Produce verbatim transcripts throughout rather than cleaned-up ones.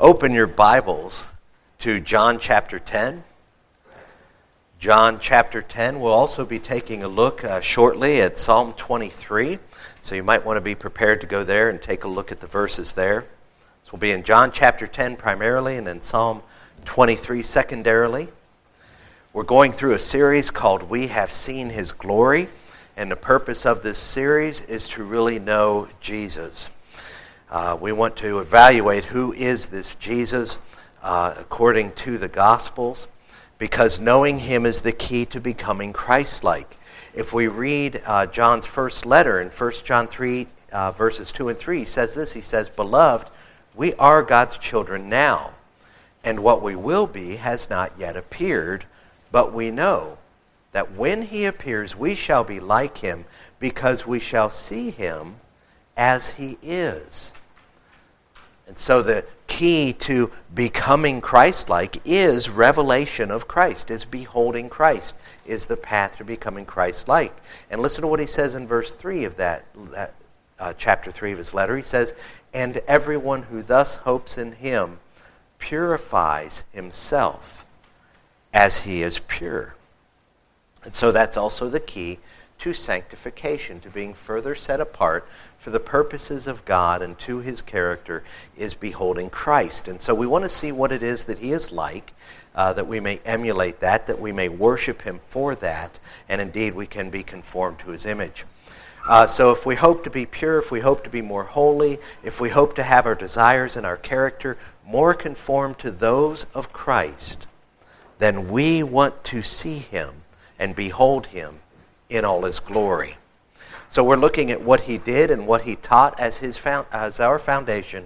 open your Bibles to John chapter ten. John chapter ten. We'll also be taking a look uh, shortly at Psalm twenty-three. So you might want to be prepared to go there and take a look at the verses there. So we'll be in John chapter ten primarily and in Psalm twenty-three secondarily. We're going through a series called We Have Seen His Glory. And the purpose of this series is to really know Jesus. Uh, we want to evaluate who is this Jesus uh, according to the Gospels, because knowing him is the key to becoming Christ-like. If we read uh, John's first letter in First John three, uh, verses two and three, he says this, he says, "Beloved, we are God's children now, and what we will be has not yet appeared, but we know that when he appears, we shall be like him, because we shall see him as he is." And so the key to becoming Christ-like is revelation of Christ, is beholding Christ, is the path to becoming Christ-like. And listen to what he says in verse three of that, that uh, chapter three of his letter. He says, "And everyone who thus hopes in him purifies himself as he is pure." And so that's also the key to sanctification, to being further set apart for the purposes of God and to his character, is beholding Christ. And so we want to see what it is that he is like, uh, that we may emulate that, that we may worship him for that, and indeed we can be conformed to his image. Uh, so if we hope to be pure, if we hope to be more holy, if we hope to have our desires and our character more conformed to those of Christ, then we want to see him and behold him in all his glory. So we're looking at what he did and what he taught as his found, as our foundation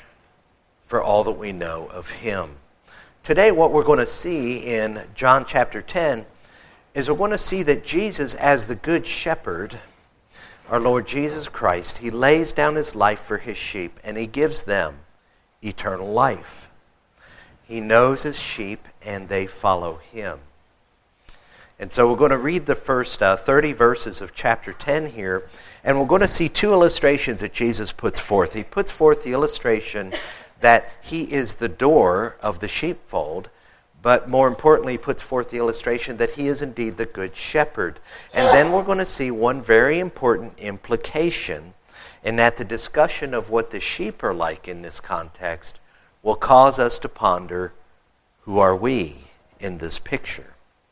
for all that we know of him. Today what we're going to see in John chapter ten is we're going to see that Jesus, as the good shepherd, our Lord Jesus Christ, he lays down his life for his sheep and he gives them eternal life. He knows his sheep and they follow him. And so we're going to read the first uh, thirty verses of chapter ten here, and we're going to see two illustrations that Jesus puts forth. He puts forth the illustration that he is the door of the sheepfold, but more importantly, he puts forth the illustration that he is indeed the good shepherd. And then we're going to see one very important implication, in that the discussion of what the sheep are like in this context will cause us to ponder, who are we in this picture?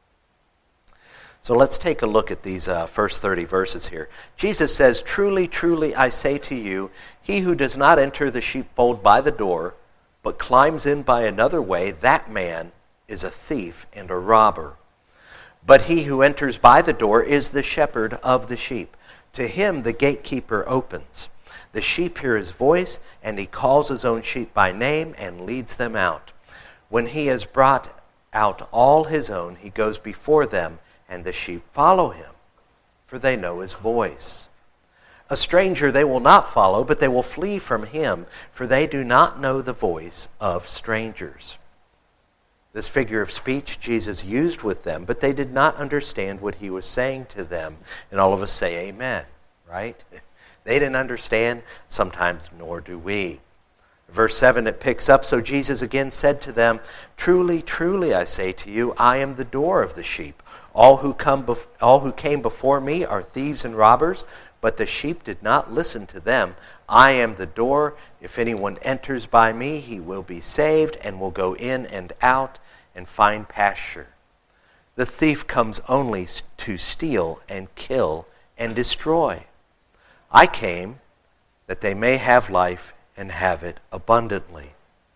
So let's take a look at these uh, first thirty verses here. Jesus says, "Truly, truly, I say to you, he who does not enter the sheepfold by the door, but climbs in by another way, that man is a thief and a robber. But he who enters by the door is the shepherd of the sheep. To him the gatekeeper opens. The sheep hear his voice, and he calls his own sheep by name and leads them out. When he has brought out all his own, he goes before them, and the sheep follow him, for they know his voice. A stranger they will not follow, but they will flee from him, for they do not know the voice of strangers." This figure of speech Jesus used with them, but they did not understand what he was saying to them. And all of us say amen, right? They didn't understand, sometimes nor do we. Verse seven, it picks up, "So Jesus again said to them, Truly, truly, I say to you, I am the door of the sheep. All who come, bef- all who came before me are thieves and robbers, but the sheep did not listen to them. I am the door. If anyone enters by me, he will be saved and will go in and out and find pasture. The thief comes only to steal and kill and destroy. I came that they may have life and have it abundantly.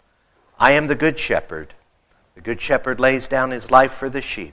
I am the good shepherd. The good shepherd lays down his life for the sheep.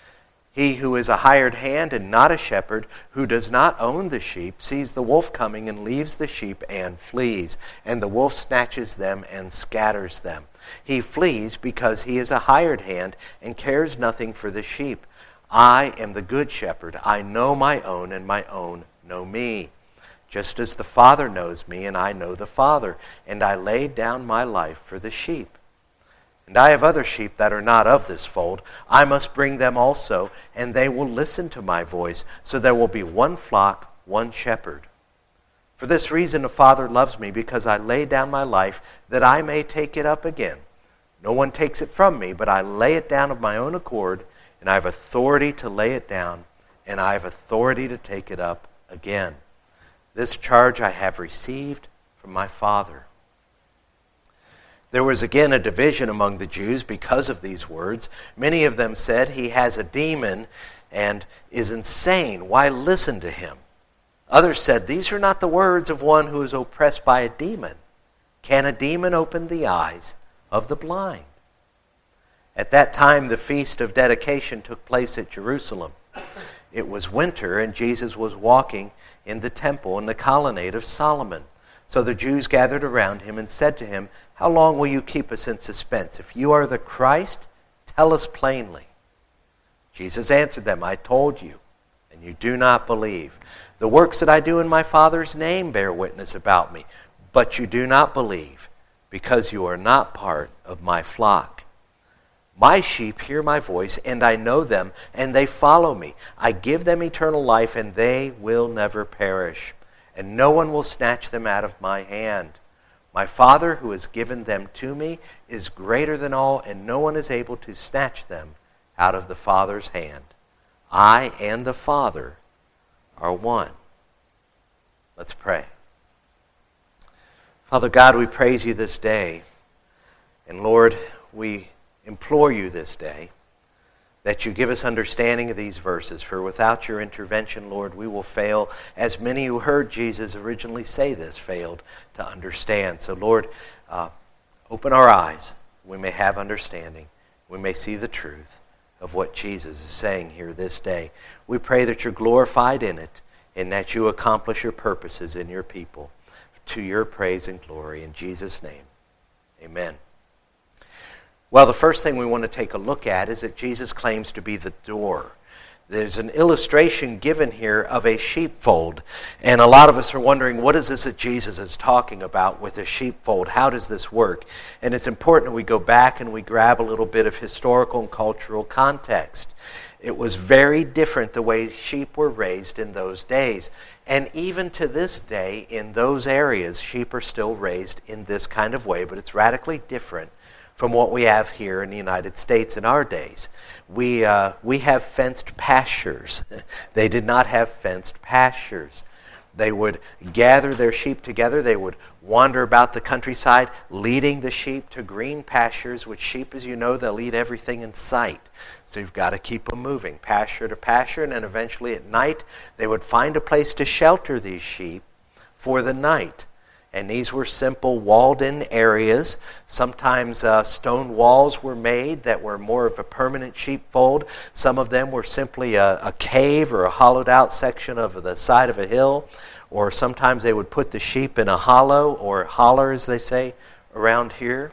He who is a hired hand and not a shepherd, who does not own the sheep, sees the wolf coming and leaves the sheep and flees. And the wolf snatches them and scatters them. He flees because he is a hired hand and cares nothing for the sheep. I am the good shepherd. I know my own, and my own know me. Just as the Father knows me, and I know the Father, and I lay down my life for the sheep. And I have other sheep that are not of this fold. I must bring them also, and they will listen to my voice. So there will be one flock, one shepherd. For this reason the Father loves me, because I lay down my life that I may take it up again. No one takes it from me, but I lay it down of my own accord, and I have authority to lay it down, and I have authority to take it up again. This charge I have received from my Father." There was again a division among the Jews because of these words. Many of them said, "He has a demon and is insane. Why listen to him?" Others said, "These are not the words of one who is oppressed by a demon. Can a demon open the eyes of the blind?" At that time, the Feast of Dedication took place at Jerusalem. It was winter, and Jesus was walking in the temple in the colonnade of Solomon. So the Jews gathered around him and said to him, "How long will you keep us in suspense? If you are the Christ, tell us plainly." Jesus answered them, "I told you, and you do not believe. The works that I do in my Father's name bear witness about me, but you do not believe, because you are not part of my flock. My sheep hear my voice, and I know them, and they follow me. I give them eternal life, and they will never perish, and no one will snatch them out of my hand. My Father, who has given them to me, is greater than all, and no one is able to snatch them out of the Father's hand. I and the Father are one." Let's pray. Father God, we praise you this day. And Lord, we implore you this day that you give us understanding of these verses. For without your intervention, Lord, we will fail, as many who heard Jesus originally say this failed to understand. So Lord, uh, open our eyes. We may have understanding. We may see the truth of what Jesus is saying here this day. We pray that you're glorified in it, and that you accomplish your purposes in your people, to your praise and glory. In Jesus' name, amen. Well, the first thing we want to take a look at is that Jesus claims to be the door. There's an illustration given here of a sheepfold, and a lot of us are wondering, what is this that Jesus is talking about with a sheepfold? How does this work? And it's important that we go back and we grab a little bit of historical and cultural context. It was very different the way sheep were raised in those days. And even to this day, in those areas, sheep are still raised in this kind of way, but it's radically different from what we have here in the United States in our days. We, uh, we have fenced pastures. They did not have fenced pastures. They would gather their sheep together. They would wander about the countryside, leading the sheep to green pastures, which sheep, as you know, they'll eat everything in sight. So you've got to keep them moving, pasture to pasture, and then eventually at night, they would find a place to shelter these sheep for the night. And these were simple walled-in areas. Sometimes uh, stone walls were made that were more of a permanent sheepfold. Some of them were simply a, a cave or a hollowed-out section of the side of a hill. Or sometimes they would put the sheep in a hollow, or holler, as they say, around here.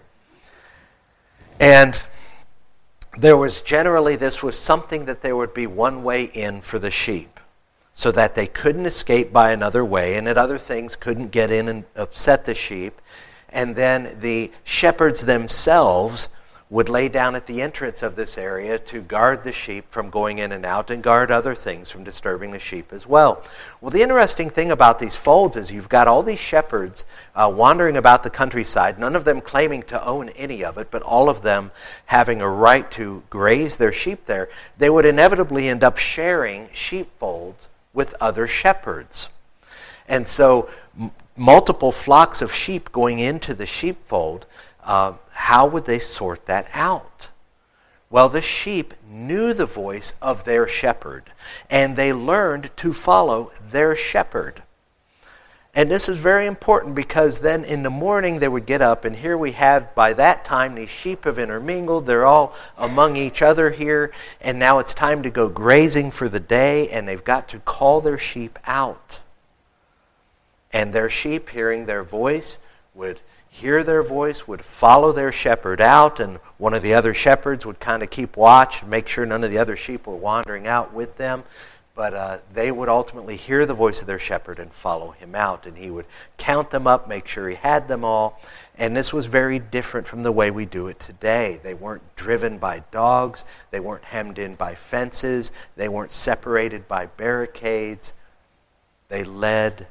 And there was generally, this was something that there would be one way in for the sheep, so that they couldn't escape by another way, and that other things couldn't get in and upset the sheep. And then the shepherds themselves would lay down at the entrance of this area to guard the sheep from going in and out, and guard other things from disturbing the sheep as well. Well, the interesting thing about these folds is you've got all these shepherds uh, wandering about the countryside, none of them claiming to own any of it, but all of them having a right to graze their sheep there. They would inevitably end up sharing sheepfolds with other shepherds. And so m- multiple flocks of sheep going into the sheepfold, uh, how would they sort that out? Well, the sheep knew the voice of their shepherd, and they learned to follow their shepherd. And this is very important, because then in the morning they would get up, and here we have, by that time, these sheep have intermingled. They're all among each other here, and now it's time to go grazing for the day, and they've got to call their sheep out. And their sheep, hearing their voice, would hear their voice, would follow their shepherd out, and one of the other shepherds would kind of keep watch and make sure none of the other sheep were wandering out with them. But uh, they would ultimately hear the voice of their shepherd and follow him out. And he would count them up, make sure he had them all. And this was very different from the way we do it today. They weren't driven by dogs. They weren't hemmed in by fences. They weren't separated by barricades. They led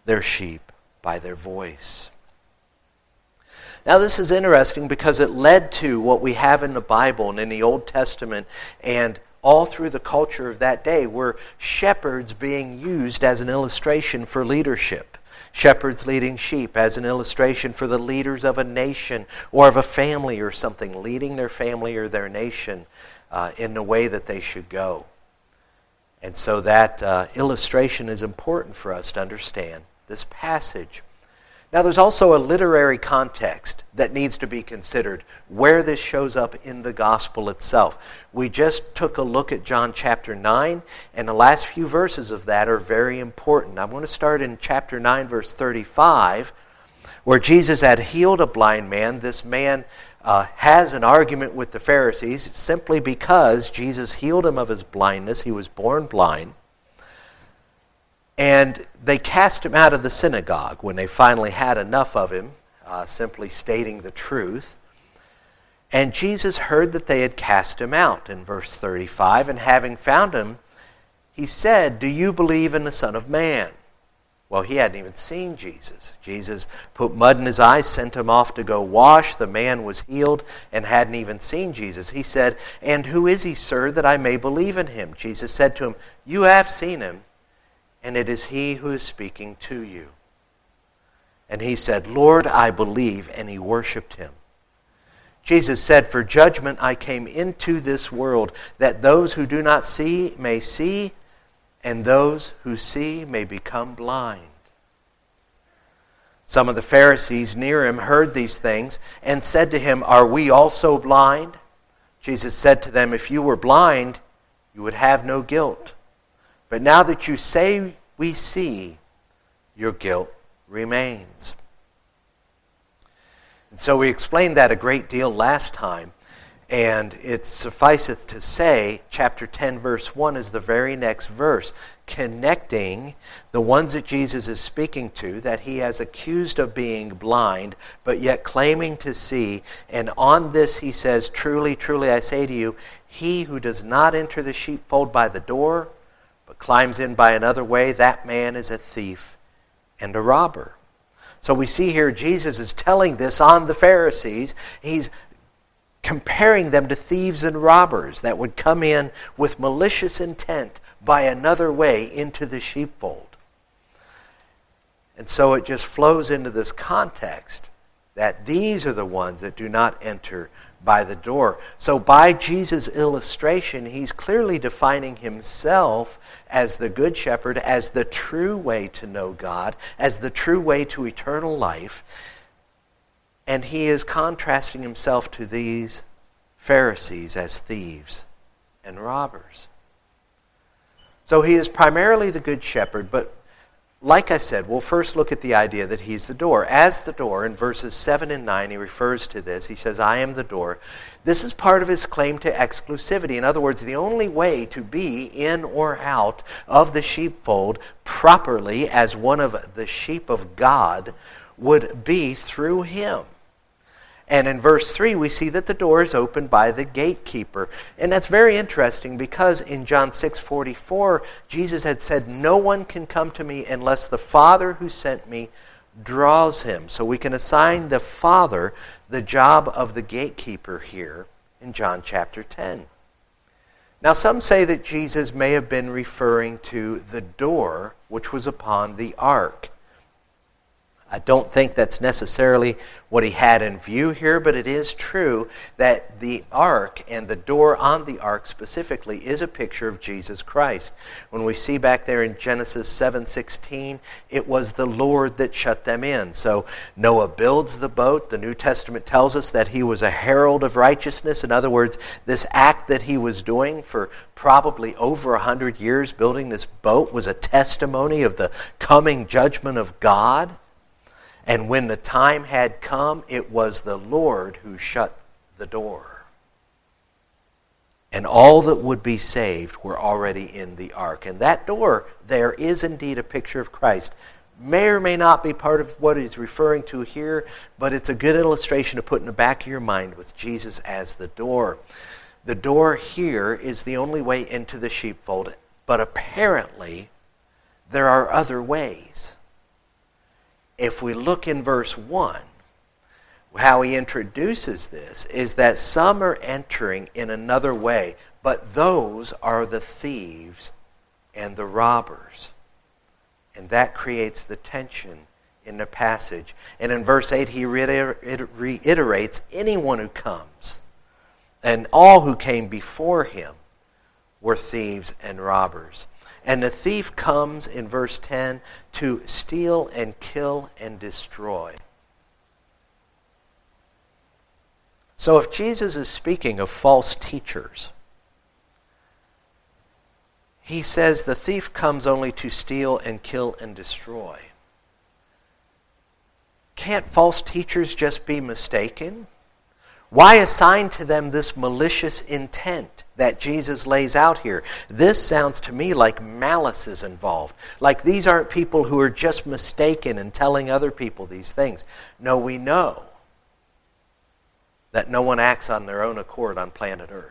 their sheep by their voice. Now this is interesting because it led to what we have in the Bible and in the Old Testament and all through the culture of that day were shepherds being used as an illustration for leadership. Shepherds leading sheep as an illustration for the leaders of a nation or of a family or something, leading their family or their nation uh, in the way that they should go. And so that uh, illustration is important for us to understand this passage. Now there's also a literary context that needs to be considered where this shows up in the gospel itself. We just took a look at John chapter nine, and the last few verses of that are very important. I'm going to start in chapter nine, verse thirty-five, where Jesus had healed a blind man. This man uh, has an argument with the Pharisees simply because Jesus healed him of his blindness. He was born blind. And they cast him out of the synagogue when they finally had enough of him, uh, simply stating the truth. And Jesus heard that they had cast him out in verse thirty-five. And having found him, he said, "Do you believe in the Son of Man?" Well, he hadn't even seen Jesus. Jesus put mud in his eyes, sent him off to go wash. The man was healed and hadn't even seen Jesus. He said, "And who is he, sir, that I may believe in him?" Jesus said to him, "You have seen him, and it is he who is speaking to you." And he said, "Lord, I believe," and he worshipped him. Jesus said, "For judgment I came into this world, that those who do not see may see, and those who see may become blind." Some of the Pharisees near him heard these things and said to him, "Are we also blind?" Jesus said to them, "If you were blind, you would have no guilt. But now that you say we see, your guilt remains." And so we explained that a great deal last time. And it sufficeth to say, chapter ten, verse one is the very next verse, connecting the ones that Jesus is speaking to, that he has accused of being blind, but yet claiming to see. And on this he says, "Truly, truly, I say to you, he who does not enter the sheepfold by the door, but climbs in by another way, that man is a thief and a robber." So we see here Jesus is telling this on the Pharisees. He's comparing them to thieves and robbers that would come in with malicious intent by another way into the sheepfold. And so it just flows into this context that these are the ones that do not enter by the door. So by Jesus' illustration, he's clearly defining himself as the good shepherd, as the true way to know God, as the true way to eternal life. And he is contrasting himself to these Pharisees as thieves and robbers. So he is primarily the good shepherd, but like I said, we'll first look at the idea that he's the door. As the door, in verses seven and nine, he refers to this. He says, "I am the door." This is part of his claim to exclusivity. In other words, the only way to be in or out of the sheepfold properly as one of the sheep of God would be through him. And in verse three, we see that the door is opened by the gatekeeper. And that's very interesting because in John six forty-four, Jesus had said, "No one can come to me unless the Father who sent me draws him." So we can assign the Father the job of the gatekeeper here in John chapter ten. Now some say that Jesus may have been referring to the door which was upon the ark. I don't think that's necessarily what he had in view here, but it is true that the ark and the door on the ark specifically is a picture of Jesus Christ. When we see back there in Genesis seven sixteen, it was the Lord that shut them in. So Noah builds the boat. The New Testament tells us that he was a herald of righteousness. In other words, this act that he was doing for probably over a hundred years, building this boat, was a testimony of the coming judgment of God. And when the time had come, it was the Lord who shut the door. And all that would be saved were already in the ark. And that door there is indeed a picture of Christ. May or may not be part of what he's referring to here, but it's a good illustration to put in the back of your mind with Jesus as the door. The door here is the only way into the sheepfold, but apparently there are other ways. if we look in verse one, how he introduces this is that some are entering in another way, but those are the thieves and the robbers. And that creates the tension in the passage. And in verse eight, he reiterates anyone who comes, and all who came before him were thieves and robbers. And the thief comes in verse ten to steal and kill and destroy. So if Jesus is speaking of false teachers, he says the thief comes only to steal and kill and destroy. Can't false teachers just be mistaken? Why assign to them this malicious intent that Jesus lays out here? This sounds to me like malice is involved. Like these aren't people who are just mistaken and telling other people these things. No, we know that no one acts on their own accord on planet Earth.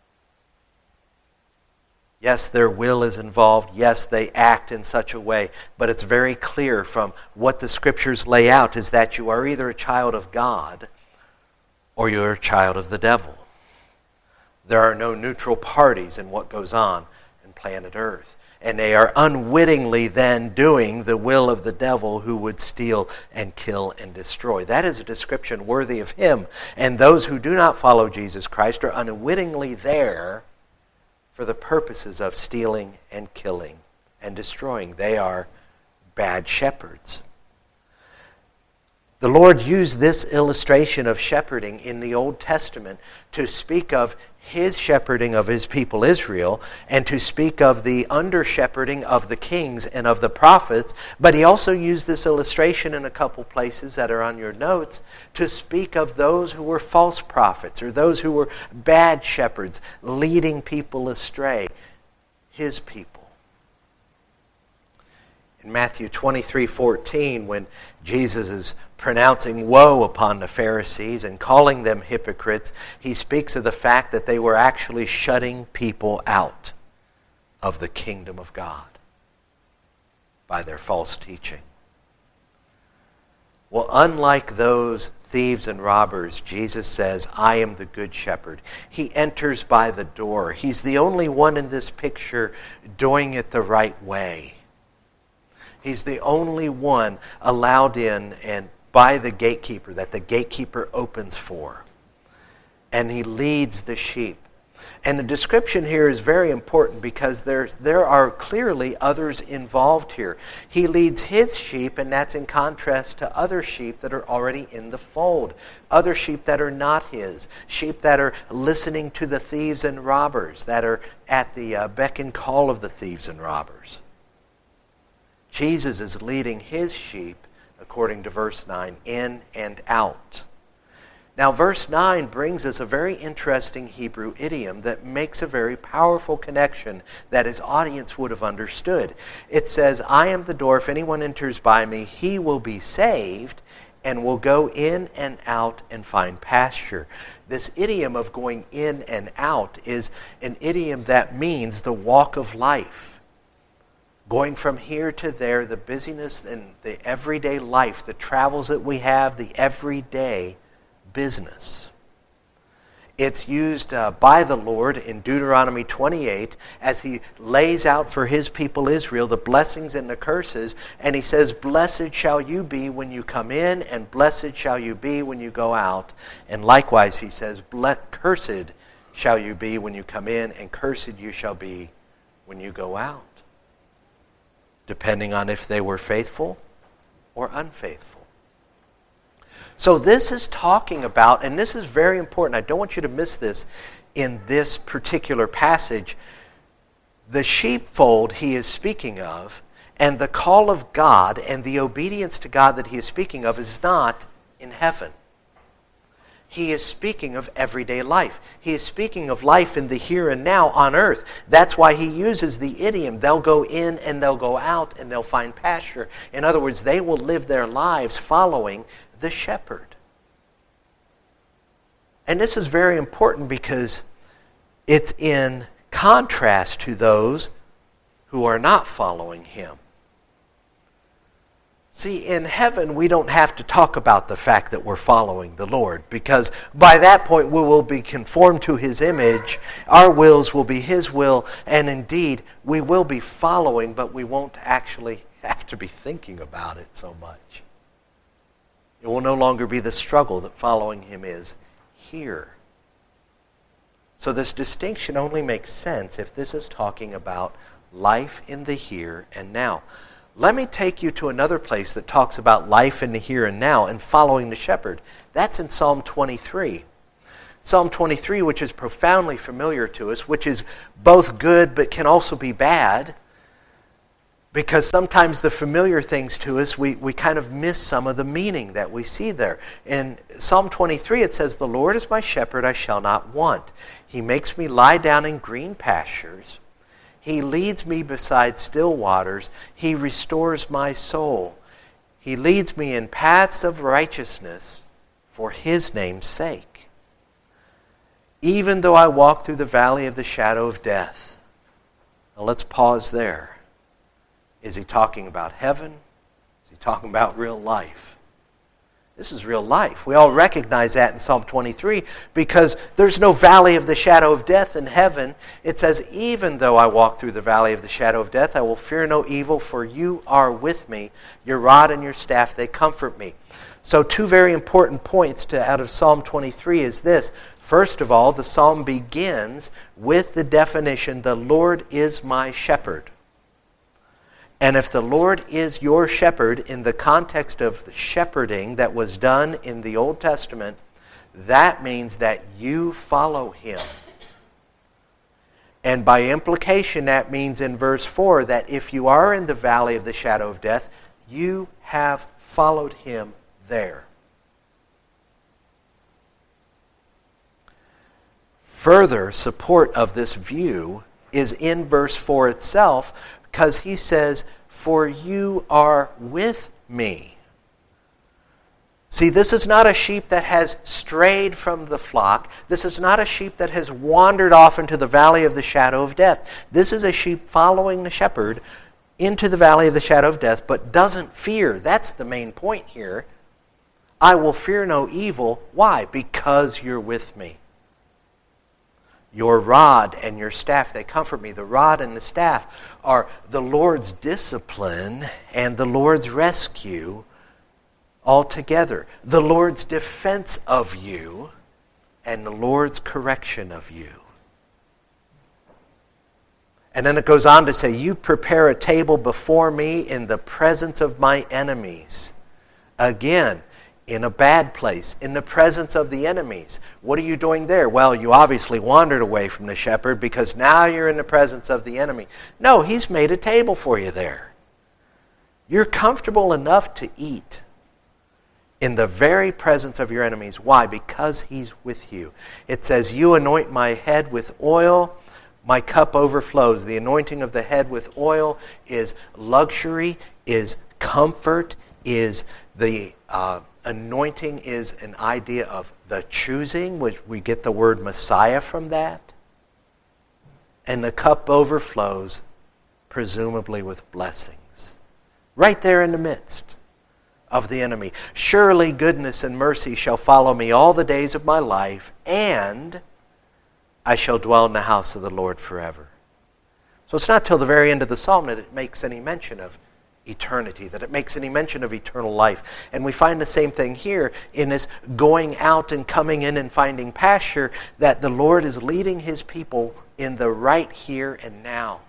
Yes, their will is involved. Yes, they act in such a way. But it's very clear from what the Scriptures lay out is that you are either a child of God or you're a child of the devil. There are no neutral parties in what goes on in planet Earth. And they are unwittingly then doing the will of the devil who would steal and kill and destroy. That is a description worthy of him. And those who do not follow Jesus Christ are unwittingly there for the purposes of stealing and killing and destroying. They are bad shepherds. The Lord used this illustration of shepherding in the Old Testament to speak of his shepherding of his people Israel and to speak of the under-shepherding of the kings and of the prophets. But he also used this illustration in a couple places that are on your notes to speak of those who were false prophets or those who were bad shepherds leading people astray, his people. In Matthew twenty-three fourteen, when Jesus is pronouncing woe upon the Pharisees and calling them hypocrites, he speaks of the fact that they were actually shutting people out of the kingdom of God by their false teaching. Well, unlike those thieves and robbers, Jesus says, I am the good shepherd. He enters by the door. He's the only one in this picture doing it the right way. He's the only one allowed in and by the gatekeeper, that the gatekeeper opens for. And he leads the sheep. And the description here is very important because there's, there are clearly others involved here. He leads his sheep, and that's in contrast to other sheep that are already in the fold. Other sheep that are not his. Sheep that are listening to the thieves and robbers, that are at the uh, beck and call of the thieves and robbers. Jesus is leading his sheep, according to verse nine, in and out. Now, verse nine brings us a very interesting Hebrew idiom that makes a very powerful connection that his audience would have understood. It says, I am the door. If anyone enters by me, he will be saved and will go in and out and find pasture. This idiom of going in and out is an idiom that means the walk of life. Going from here to there, the busyness and the everyday life, the travels that we have, the everyday business. It's used uh, by the Lord in Deuteronomy twenty-eight as he lays out for his people Israel the blessings and the curses. And he says, blessed shall you be when you come in, and blessed shall you be when you go out. And likewise, he says, cursed shall you be when you come in, and cursed you shall be when you go out. Depending on if they were faithful or unfaithful. So this is talking about, and this is very important, I don't want you to miss this in this particular passage, the sheepfold he is speaking of, and the call of God and the obedience to God that he is speaking of is not in heaven. He is speaking of everyday life. He is speaking of life in the here and now on earth. That's why he uses the idiom, they'll go in and they'll go out and they'll find pasture. In other words, they will live their lives following the shepherd. And this is very important because it's in contrast to those who are not following him. See, in heaven, we don't have to talk about the fact that we're following the Lord, because by that point we will be conformed to His image, our wills will be His will, and indeed we will be following, but we won't actually have to be thinking about it so much. It will no longer be the struggle that following Him is here. So this distinction only makes sense if this is talking about life in the here and now. Let me take you to another place that talks about life in the here and now and following the shepherd. That's in Psalm twenty-three. Psalm twenty-three, which is profoundly familiar to us, which is both good but can also be bad, because sometimes the familiar things to us, we, we kind of miss some of the meaning that we see there. In Psalm twenty-three, it says, "The Lord is my shepherd, I shall not want. He makes me lie down in green pastures. He leads me beside still waters. He restores my soul. He leads me in paths of righteousness for His name's sake. Even though I walk through the valley of the shadow of death." Now let's pause there. Is he talking about heaven? Is he talking about real life? This is real life. We all recognize that in Psalm twenty-three, because there's no valley of the shadow of death in heaven. It says, "Even though I walk through the valley of the shadow of death, I will fear no evil, for you are with me. Your rod and your staff, they comfort me." So two very important points to out of Psalm twenty-three is this. First of all, the psalm begins with the definition, "The Lord is my shepherd." And if the Lord is your shepherd in the context of the shepherding that was done in the Old Testament, that means that you follow Him. And by implication, that means in verse four that if you are in the valley of the shadow of death, you have followed Him there. Further support of this view is in verse four itself, because he says, "For you are with me." See, this is not a sheep that has strayed from the flock. This is not a sheep that has wandered off into the valley of the shadow of death. This is a sheep following the shepherd into the valley of the shadow of death, but doesn't fear. That's the main point here. "I will fear no evil." Why? Because you're with me. "Your rod and your staff, they comfort me." The rod and the staff are the Lord's discipline and the Lord's rescue all together. The Lord's defense of you and the Lord's correction of you. And then it goes on to say, "You prepare a table before me in the presence of my enemies." Again, in a bad place, in the presence of the enemies. What are you doing there? Well, you obviously wandered away from the shepherd because now you're in the presence of the enemy. No, He's made a table for you there. You're comfortable enough to eat in the very presence of your enemies. Why? Because He's with you. It says, "You anoint my head with oil, my cup overflows." The anointing of the head with oil is luxury, is comfort, is the uh, anointing is an idea of the choosing, which we get the word Messiah from that. And the cup overflows, presumably with blessings. Right there in the midst of the enemy. "Surely goodness and mercy shall follow me all the days of my life, and I shall dwell in the house of the Lord forever." So it's not till the very end of the psalm that it makes any mention of eternity, that it makes any mention of eternal life. And we find the same thing here in this going out and coming in and finding pasture, that the Lord is leading His people in the right here and now.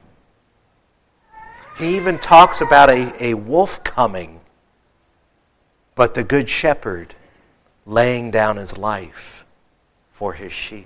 He even talks about a, a wolf coming, but the good shepherd laying down his life for his sheep.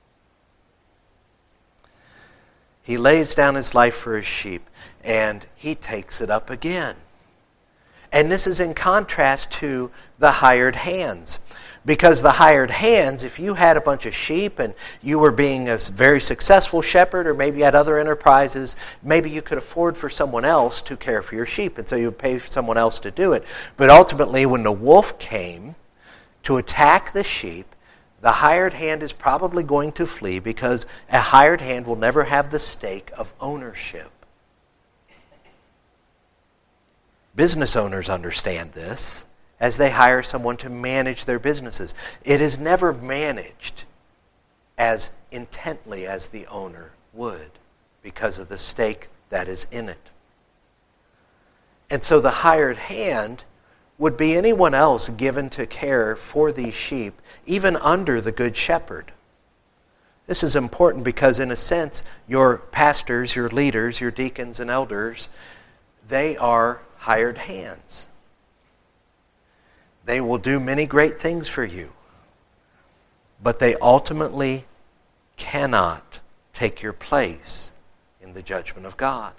He lays down his life for his sheep, and He takes it up again. And this is in contrast to the hired hands. Because the hired hands, if you had a bunch of sheep and you were being a very successful shepherd, or maybe you had other enterprises, maybe you could afford for someone else to care for your sheep, and so you would pay someone else to do it. But ultimately, when the wolf came to attack the sheep, the hired hand is probably going to flee, because a hired hand will never have the stake of ownership. Business owners understand this as they hire someone to manage their businesses. It is never managed as intently as the owner would because of the stake that is in it. And so the hired hand would be anyone else given to care for these sheep, even under the Good Shepherd. This is important because, in a sense, your pastors, your leaders, your deacons and elders, they are hired hands. They will do many great things for you, but they ultimately cannot take your place in the judgment of God.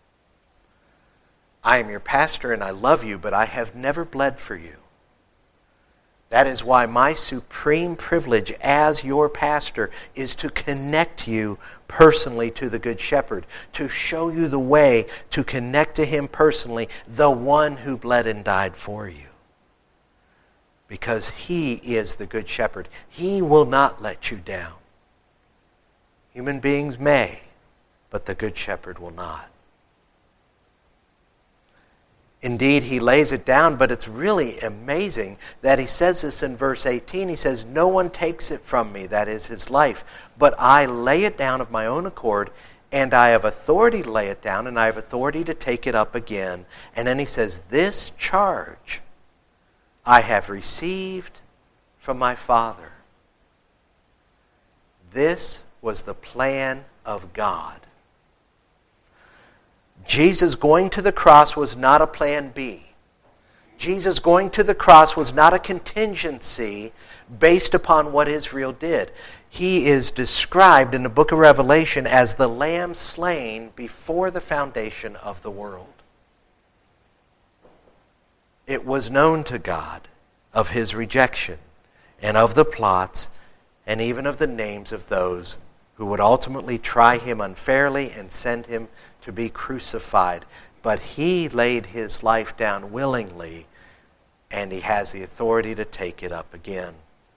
I am your pastor and I love you, but I have never bled for you. That is why my supreme privilege as your pastor is to connect you personally to the Good Shepherd, to show you the way to connect to him personally, the one who bled and died for you. Because he is the Good Shepherd. He will not let you down. Human beings may, but the Good Shepherd will not. Indeed, he lays it down, but it's really amazing that he says this in verse eighteen. He says, "No one takes it from me," that is his life, "but I lay it down of my own accord, and I have authority to lay it down, and I have authority to take it up again." And then he says, "This charge I have received from my Father." This was the plan of God. Jesus going to the cross was not a plan B. Jesus going to the cross was not a contingency based upon what Israel did. He is described in the book of Revelation as the Lamb slain before the foundation of the world. It was known to God of his rejection and of the plots and even of the names of those who would ultimately try him unfairly and send him to be crucified. But he laid his life down willingly, and he has the authority to take it up again.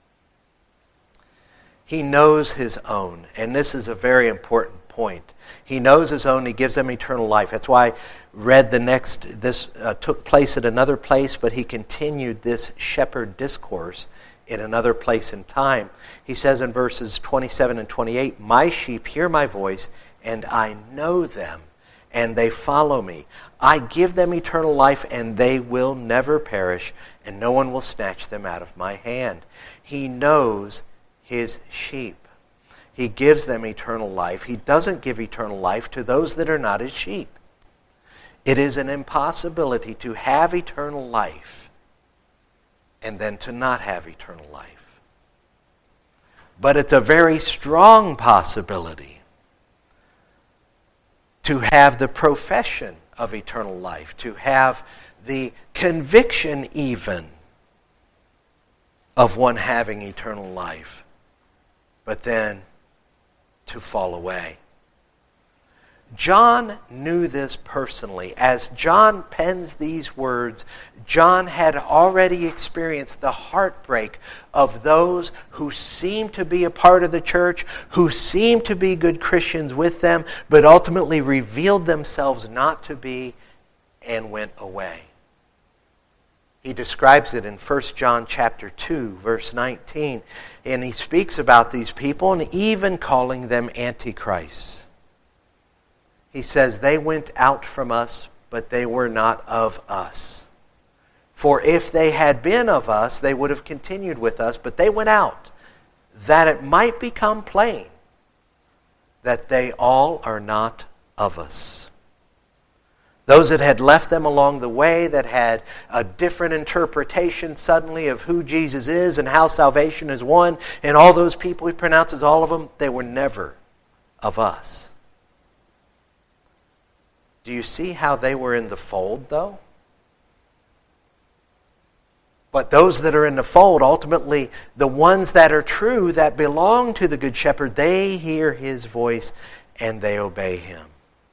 He knows his own, and this is a very important point. He knows his own, he gives them eternal life. That's why I read the next, this uh, took place at another place, but he continued this shepherd discourse in another place in time. He says in verses twenty-seven and twenty-eight, "My sheep hear my voice, and I know them, and they follow me. I give them eternal life, and they will never perish, and no one will snatch them out of my hand." He knows his sheep. He gives them eternal life. He doesn't give eternal life to those that are not his sheep. It is an impossibility to have eternal life and then to not have eternal life. But it's a very strong possibility to have the profession of eternal life, to have the conviction even of one having eternal life, but then to fall away. John knew this personally. As John pens these words, John had already experienced the heartbreak of those who seemed to be a part of the church, who seemed to be good Christians with them, but ultimately revealed themselves not to be and went away. He describes it in First John chapter two, verse nineteen, and he speaks about these people and even calling them antichrists. He says, "They went out from us, but they were not of us. For if they had been of us, they would have continued with us, but they went out, that it might become plain that they all are not of us." Those that had left them along the way, that had a different interpretation suddenly of who Jesus is and how salvation is won, and all those people he pronounces all of them, they were never of us. Do you see how they were in the fold, though? But those that are in the fold, ultimately, the ones that are true, that belong to the Good Shepherd, they hear his voice and they obey him.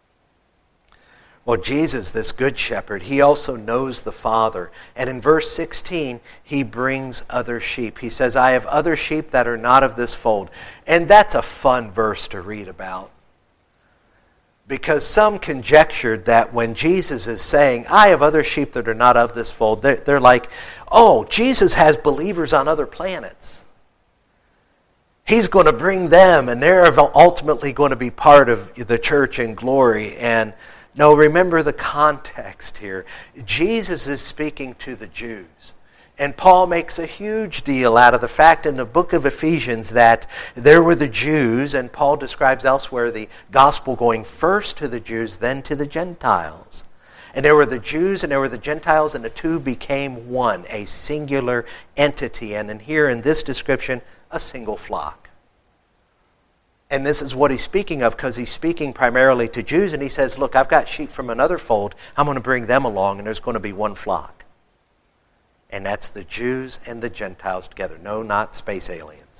Well, Jesus, this Good Shepherd, he also knows the Father. And in verse sixteen, he brings other sheep. He says, "I have other sheep that are not of this fold." And that's a fun verse to read about. Because some conjectured that when Jesus is saying, I have other sheep that are not of this fold, they're, they're like, oh, Jesus has believers on other planets. He's going to bring them, and they're ultimately going to be part of the church in glory. And no, remember the context here. Jesus is speaking to the Jews. And Paul makes a huge deal out of the fact in the book of Ephesians that there were the Jews, and Paul describes elsewhere the gospel going first to the Jews, then to the Gentiles. And there were the Jews and there were the Gentiles, and the two became one, a singular entity. And in here in this description, a single flock. And this is what he's speaking of, because he's speaking primarily to Jews, and he says, look, I've got sheep from another fold. I'm going to bring them along, and there's going to be one flock. And that's the Jews and the Gentiles together. No, not space aliens.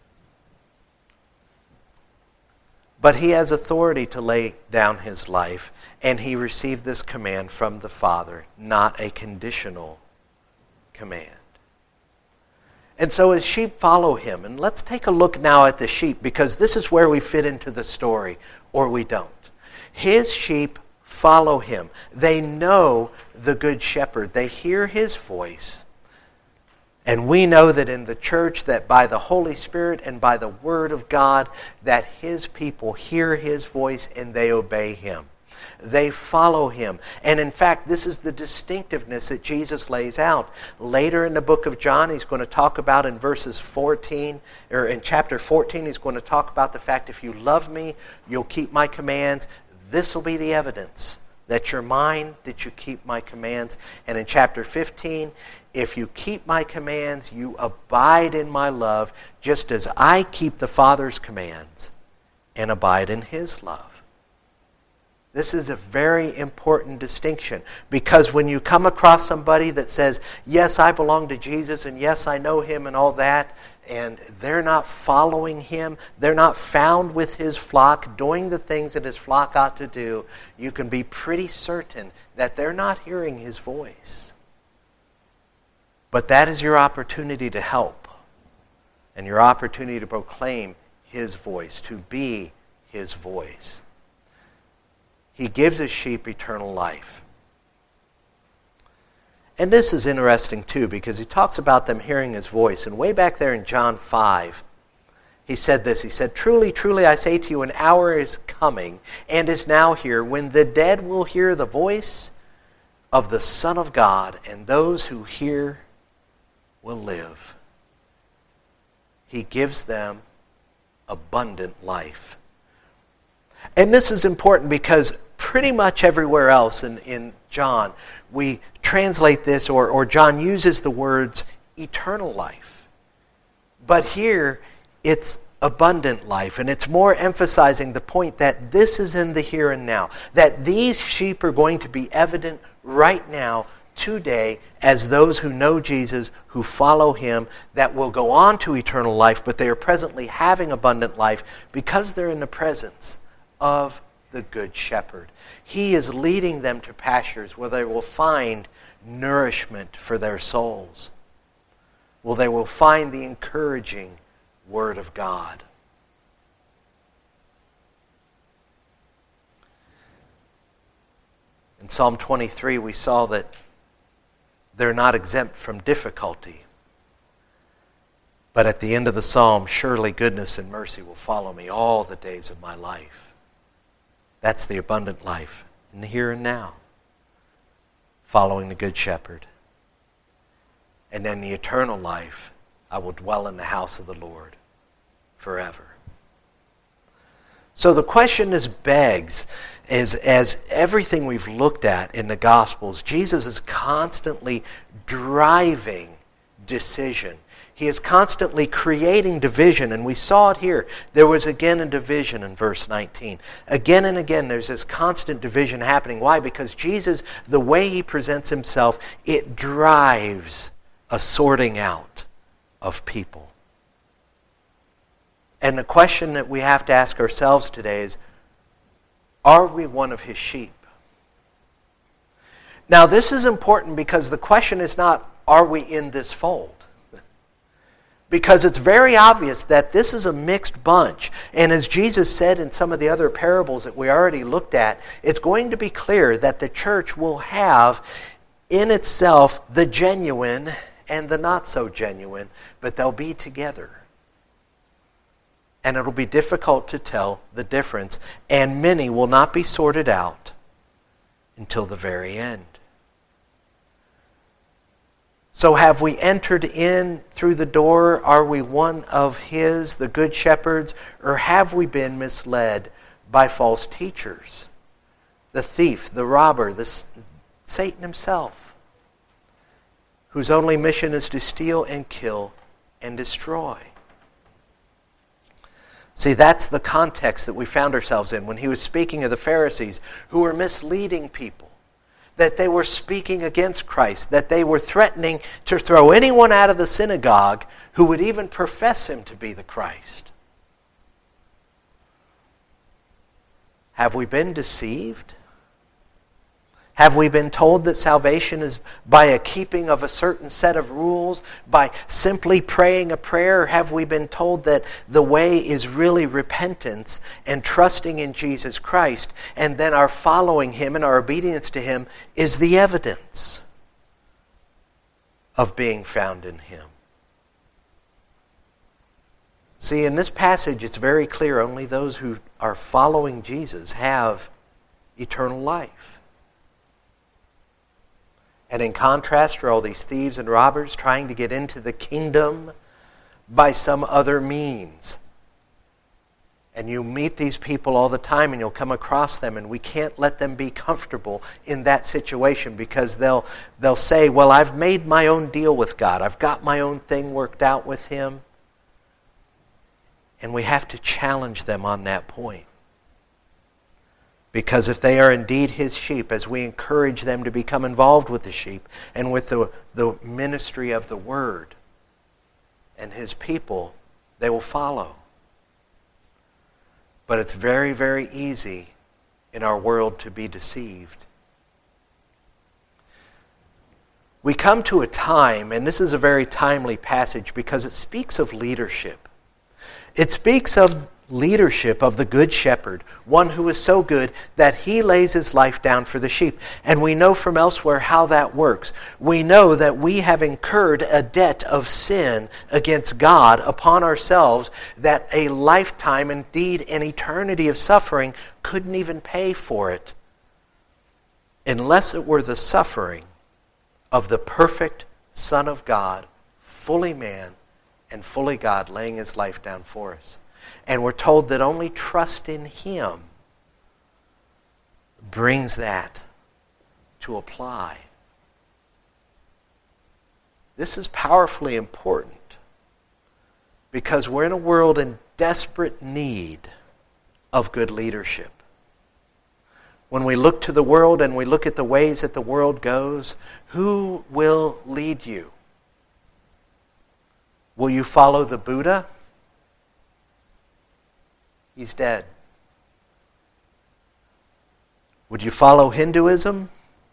But he has authority to lay down his life, and he received this command from the Father, not a conditional command. And so his sheep follow him. And let's take a look now at the sheep, because this is where we fit into the story, or we don't. His sheep follow him. They know the Good Shepherd. They hear his voice. And we know that in the church, that by the Holy Spirit and by the Word of God, that his people hear his voice and they obey him. They follow him. And in fact, this is the distinctiveness that Jesus lays out. Later in the book of John, he's going to talk about in verses fourteen, or in chapter fourteen, he's going to talk about the fact, if you love me, you'll keep my commands. This will be the evidence that you're mine, that you keep my commands. And in chapter fifteen, if you keep my commands, you abide in my love, just as I keep the Father's commands and abide in his love. This is a very important distinction, because when you come across somebody that says, yes, I belong to Jesus, and yes, I know him and all that, and they're not following him, they're not found with his flock, doing the things that his flock ought to do, you can be pretty certain that they're not hearing his voice. But that is your opportunity to help, and your opportunity to proclaim his voice, to be his voice. He gives his sheep eternal life. And this is interesting too, because he talks about them hearing his voice. And way back there in John five, he said this. He said, truly, truly, I say to you, an hour is coming and is now here when the dead will hear the voice of the Son of God, and those who hear will live. He gives them abundant life. And this is important because pretty much everywhere else in, in John, we translate this, or, or John uses the words eternal life. But here, it's abundant life, and it's more emphasizing the point that this is in the here and now, that these sheep are going to be evident right now, today, as those who know Jesus, who follow him, that will go on to eternal life, but they are presently having abundant life because they're in the presence of the Good Shepherd. He is leading them to pastures where they will find nourishment for their souls, where they will find the encouraging Word of God. In Psalm twenty-three, we saw that they're not exempt from difficulty. But at the end of the psalm, surely goodness and mercy will follow me all the days of my life. That's the abundant life in the here and now, following the Good Shepherd. And then the eternal life, I will dwell in the house of the Lord forever. So the question is begs, is as everything we've looked at in the Gospels, Jesus is constantly driving decision. He is constantly creating division, and we saw it here. There was again a division in verse nineteen. Again and again there's this constant division happening. Why? Because Jesus, the way he presents himself, it drives a sorting out of people. And the question that we have to ask ourselves today is, are we one of his sheep? Now this is important because the question is not, are we in this fold? Because it's very obvious that this is a mixed bunch. And as Jesus said in some of the other parables that we already looked at, it's going to be clear that the church will have in itself the genuine and the not so genuine, but they'll be together. And it'll be difficult to tell the difference, and many will not be sorted out until the very end. So have we entered in through the door? Are we one of His, the good shepherds? Or have we been misled by false teachers? The thief, the robber, the Satan himself, whose only mission is to steal and kill and destroy. See, that's the context that we found ourselves in when he was speaking of the Pharisees who were misleading people. That they were speaking against Christ, that they were threatening to throw anyone out of the synagogue who would even profess him to be the Christ. Have we been deceived? Have we been told that salvation is by a keeping of a certain set of rules, by simply praying a prayer? Or have we been told that the way is really repentance and trusting in Jesus Christ, and then our following Him and our obedience to Him is the evidence of being found in Him? See, in this passage it's very clear only those who are following Jesus have eternal life. And in contrast are all these thieves and robbers trying to get into the kingdom by some other means. And you meet these people all the time and you'll come across them, and we can't let them be comfortable in that situation because they'll, they'll say, well, I've made my own deal with God. I've got my own thing worked out with Him. And we have to challenge them on that point. Because if they are indeed His sheep, as we encourage them to become involved with the sheep and with the, the ministry of the Word and His people, they will follow. But it's very, very easy in our world to be deceived. We come to a time, and this is a very timely passage because it speaks of leadership. It speaks of leadership of the good shepherd, one who is so good that he lays his life down for the sheep. And we know from elsewhere how that works. We know that we have incurred a debt of sin against God upon ourselves that a lifetime, indeed an eternity of suffering, couldn't even pay for it unless it were the suffering of the perfect Son of God, fully man and fully God, laying His life down for us. And we're told that only trust in Him brings that to apply. This is powerfully important because we're in a world in desperate need of good leadership. When we look to the world and we look at the ways that the world goes, who will lead you? Will you follow the Buddha? He's dead. Would you follow Hinduism?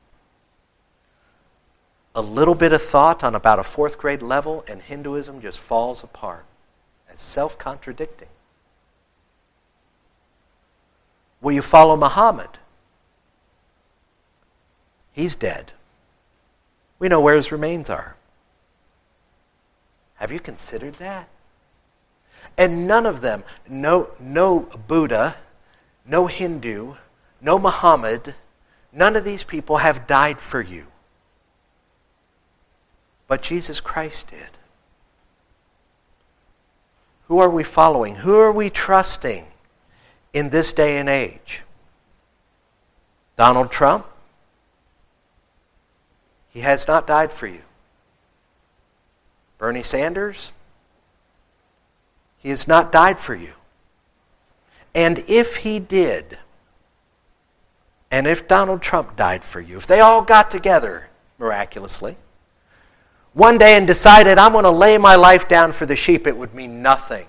A little bit of thought on about a fourth grade level and Hinduism just falls apart as self-contradicting. Will you follow Muhammad? He's dead. We know where his remains are. Have you considered that? And none of them, no, no Buddha, no Hindu, no Muhammad, none of these people have died for you. But Jesus Christ did. Who are we following? Who are we trusting in this day and age? Donald Trump? He has not died for you. Bernie Sanders? He has not died for you. And if he did, and if Donald Trump died for you, if they all got together miraculously one day and decided, I'm going to lay my life down for the sheep, it would mean nothing.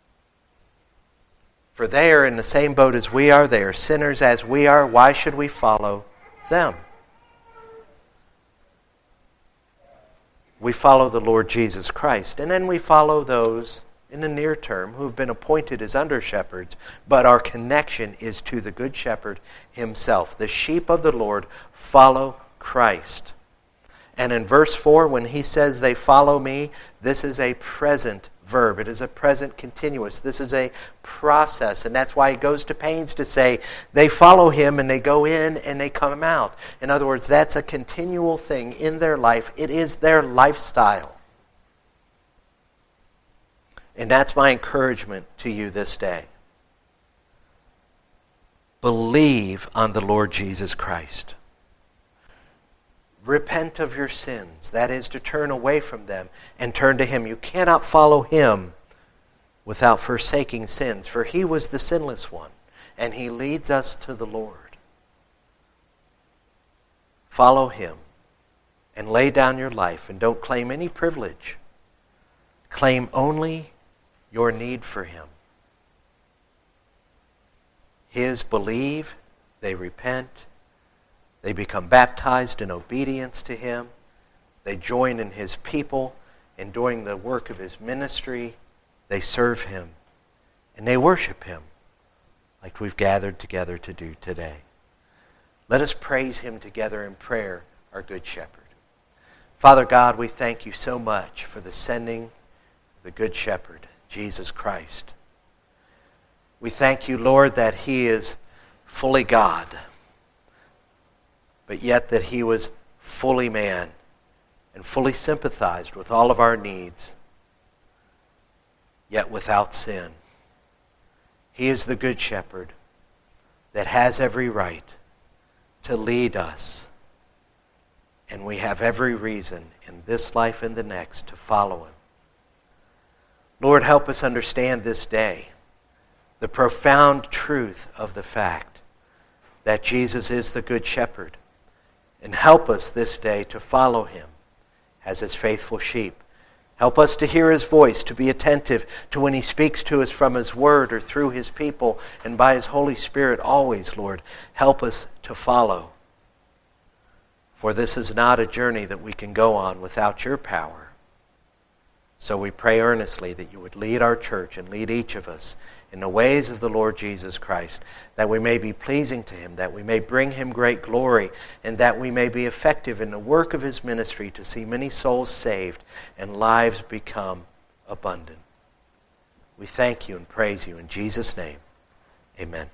For they are in the same boat as we are. They are sinners as we are. Why should we follow them? we follow the Lord Jesus Christ. And then we follow those in the near term who have been appointed as under-shepherds, but our connection is to the Good Shepherd himself. The sheep of the Lord follow Christ. And in verse four, when he says they follow me, this is a present verb. It is a present continuous. This is a process. And that's why he goes to pains to say they follow him and they go in and they come out. In other words, that's a continual thing in their life. It is their lifestyle. And that's my encouragement to you this day. Believe on the Lord Jesus Christ. Repent of your sins. That is to turn away from them and turn to him. You cannot follow him without forsaking sins, for he was the sinless one, and he leads us to the Lord. Follow him and lay down your life, and don't claim any privilege. Claim only your need for him. His believe, they repent, they become baptized in obedience to him, they join in his people, and during the work of his ministry, they serve him, and they worship him like we've gathered together to do today. Let us praise him together in prayer, our Good Shepherd. Father God, we thank you so much for the sending of the Good Shepherd, Jesus Christ. We thank you, Lord, that he is fully God, but yet that he was fully man and fully sympathized with all of our needs, yet without sin. He is the Good Shepherd that has every right to lead us, and we have every reason in this life and the next to follow him. Lord, help us understand this day the profound truth of the fact that Jesus is the Good Shepherd, and help us this day to follow him as his faithful sheep. Help us to hear his voice, to be attentive to when he speaks to us from his word or through his people and by his Holy Spirit always, Lord. Help us to follow. For this is not a journey that we can go on without your power. So we pray earnestly that you would lead our church and lead each of us in the ways of the Lord Jesus Christ, that we may be pleasing to him, that we may bring him great glory, and that we may be effective in the work of his ministry to see many souls saved and lives become abundant. We thank you and praise you in Jesus' name. Amen.